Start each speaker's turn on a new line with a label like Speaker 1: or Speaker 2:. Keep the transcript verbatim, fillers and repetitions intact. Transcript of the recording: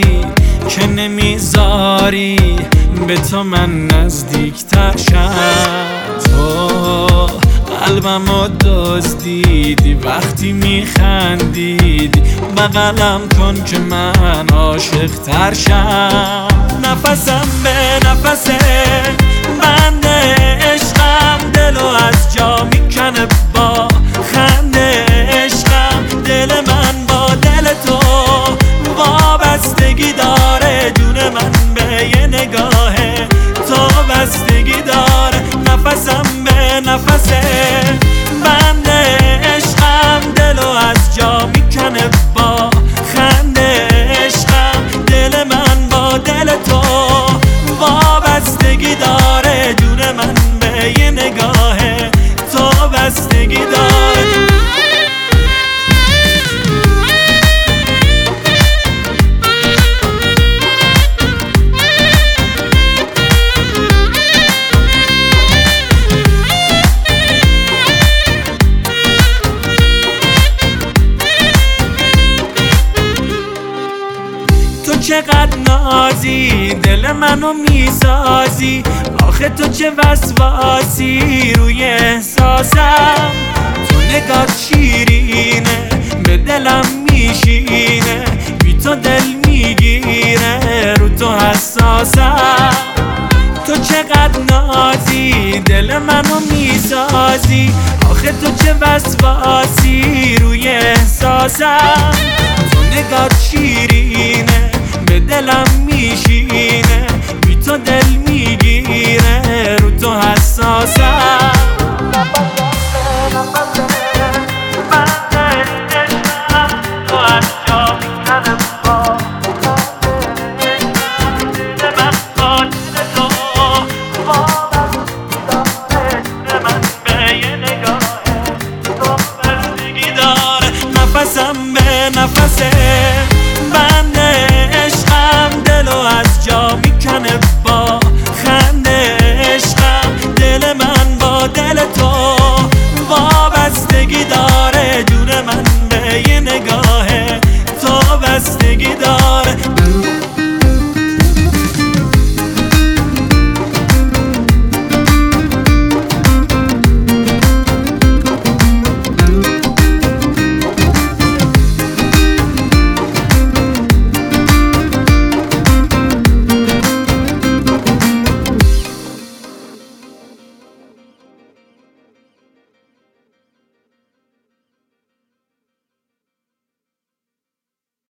Speaker 1: که نمیذاری به تو من نزدیکتر شم. تو قلبمو دزدیدی وقتی میخندیدی، بغلم کن که من عاشق تر شم. نفسم به نفسه بند عشقم، دلو از جا میکنه با خنده عشقم. دل من با دل تو وابستگی داره، جون من به یه نگاه تو بستگی داره. نفسم به نفسه بند عشقم، دلو از جا میکنه با خنده عشقم. دل من با دل تو وابستگی داره، جون من به یه نگاه تو بستگی داره. تو چقدر نازی دل منو میسازی، آخه تو چه وسواسی روی احساسم. تو نگات شیرینه به دلم میشینه، بی تو دل میگیره رو تو حساسم. تو چقدر نازی دل منو میسازی، آخه تو چه وسواسی روی احساسم. تو نگات شیرینه